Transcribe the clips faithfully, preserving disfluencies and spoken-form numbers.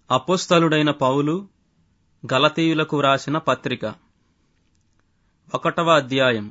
అపోస్తలుడైన పౌలు గలతీయులకు వ్రాసిన పత్రిక ఒకటవ అధ్యాయం.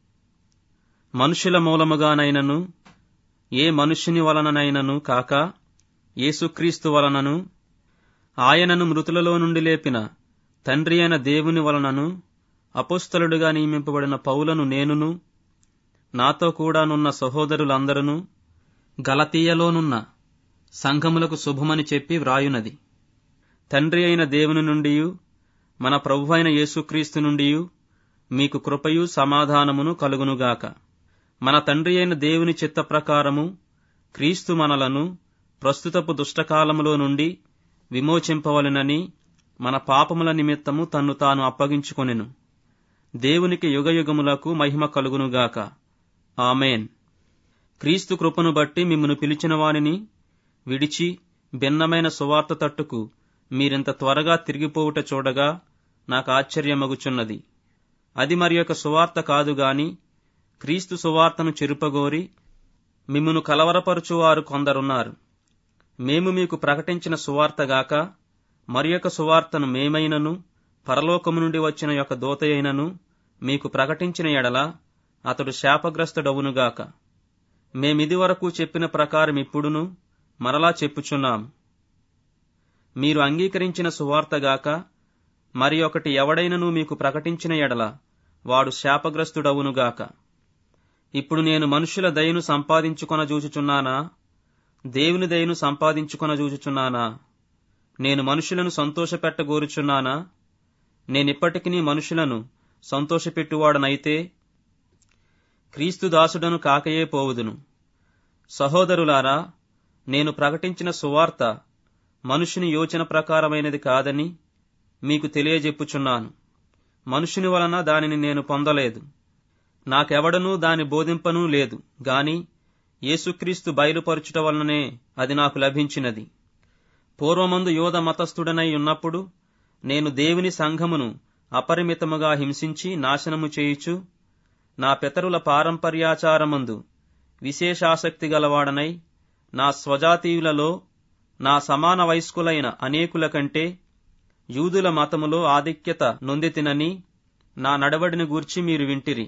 మనుషుల మూలముగానైనను ఏ మనుష్యుని వలననైనను కాక యేసుక్రీస్తు వలనను ఆయనను మృతులలో నుండి లేపిన తండ్రి అయిన దేవుని వలనను అపోస్తలుడిగా నియమింపబడిన పౌలను నేనును నాతో కూడానున్న సహోదరులందరూ గలతీయలోనున్న సంఘములకు శుభమని చెప్పి వ్రాయునది. తండ్రి అయిన దేవుని నుండియు మన ప్రభువైన యేసుక్రీస్తు నుండియు మీకు కృపయు సమాధానమును కలుగునుగాక. మన తండ్రి అయిన దేవుని చిత్త ప్రకారము క్రీస్తు మనలను ప్రస్తుతపు దుష్టకాలములో నుండి విమోచింపవలెనని మన పాపముల నిమిత్తము తన్ను తాను అప్పగించుకొనెను. దేవునికి యుగయుగములకు మహిమ కలుగునుగాక. ఆమేన్. క్రీస్తు కృపను బట్టి మిమ్మును పిలిచిన వానిని విడిచి భిన్నమైన సువార్త తట్టుకు మీరింత త్వరగా తిరిగిపోవుట చూడగా నాకు ఆశ్చర్యమగుచున్నది. అది మరి యొక్క సువార్త కాదుగాని క్రీస్తు సువార్తను చెరుపగోరి మిమ్మును కలవరపరుచువారు కొందరున్నారు. మేము మీకు ప్రకటించిన సువార్తగాక మరి యొక్క సువార్తను మేమైనను పరలోకము నుండి వచ్చిన యొక్క దూతయైనను మీకు ప్రకటించిన ఎడల అతడు శాపగ్రస్తుడవునుగాక. మేమిది వరకు చెప్పిన ప్రకారం ఇప్పుడును మరలా చెప్పుచున్నాము. మీరు అంగీకరించిన సువార్తగాక మరి ఒకటి ఎవడైనను మీకు ప్రకటించిన ఎడల వాడు శాపగ్రస్తుడవునుగాక. ఇప్పుడు నేను మనుషుల దయను సంపాదించుకొన జూచుచున్నానా, దేవుని దయను సంపాదించుకొన జూచుచున్నానా? నేను మనుషులను సంతోషపెట్టగోరుచున్నానా? నేనిప్పటికినీ మనుషులను సంతోషపెట్టువాడనైతే క్రీస్తు దాసుడను కాకయే పోవుదును. సహోదరులారా, నేను ప్రకటించిన సువార్త మనుషుని యోచన ప్రకారమైనది కాదని మీకు తెలియజెప్పుచున్నాను. మనుషుని వలన దానిని నేను పొందలేదు, నాకెవడనూ దాని బోధింపనూ లేదు గాని యేసుక్రీస్తు బయలుపరచుట వలననే అది నాకు లభించినది. పూర్వమందు యూద మతస్థుడనై ఉన్నప్పుడు నేను దేవుని సంఘమును అపరిమితముగా హింసించి నాశనము చేయుచు నా పితరుల పారంపర్యాచారమందు విశేషాసక్తి గలవాడనై నా స్వజాతీయులలో నా సమాన వయస్కులైన అనేకుల కంటే యూదుల మతములో ఆధిక్యత నొందితినని నా నడవడిని గూర్చి మీరు వింటిరి.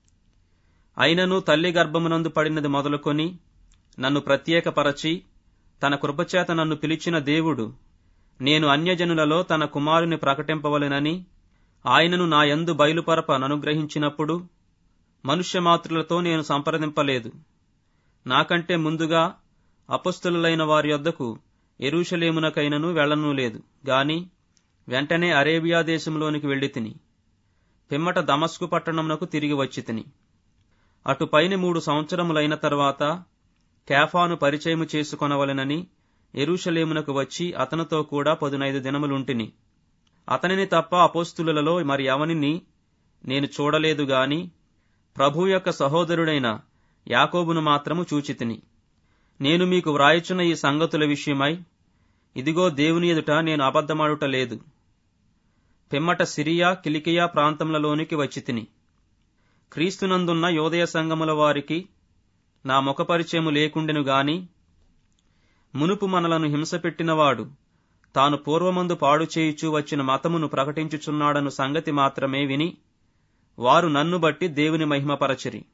అయినను తల్లి గర్భమునందు పడినది మొదలుకొని నన్ను ప్రత్యేకపరచి తన కృపచేత నన్ను పిలిచిన దేవుడు నేను అన్యజనులలో తన కుమారుని ప్రకటింపవలెనని ఆయనను నా యందు బయలుపరప ననుగ్రహించినప్పుడు మనుష్యమాతృలతో నేను సంప్రదింపలేదు. నాకంటే ముందుగా అపొస్తలులైన వారి యొద్దకు యెరూషలేమునకైనను వెళ్లను లేదు గాని వెంటనే అరేబియా దేశంలోనికి వెళ్లి తిని పిమ్మట దమస్కు పట్టణమునకు తిరిగి వచ్చి తిని అటుపైని మూడు సంవత్సరములైన తరువాత కేఫాను పరిచయము చేసుకొనవలెనని యెరూషలేమునకు వచ్చి అతనితో కూడా పదునైదు దినములుంటిని. అతనిని తప్ప అపోస్తులలో మరి ఎవనిని నేను చూడలేదు గాని ప్రభు యొక్క సహోదరుడైన యాకోబును మాత్రము చూచితిని. నేను మీకు వ్రాయుచున్న ఈ సంగతుల విషయమై ఇదిగో దేవుని ఎదుట నేను అబద్ధమాడుట లేదు. పిమ్మట సిరియా కిలికియా ప్రాంతములలోనికి వచ్చి తిని క్రీస్తునందున్న యోదయ సంఘముల వారికి నా ముఖపరిచయము లేకుండెను గాని మునుపు మనలను హింసపెట్టినవాడు తాను పూర్వమందు పాడు చేయుచూ వచ్చిన మతమును ప్రకటించుచున్నాడను సంగతి మాత్రమే విని వారు నన్ను బట్టి దేవుని మహిమపరచిరి.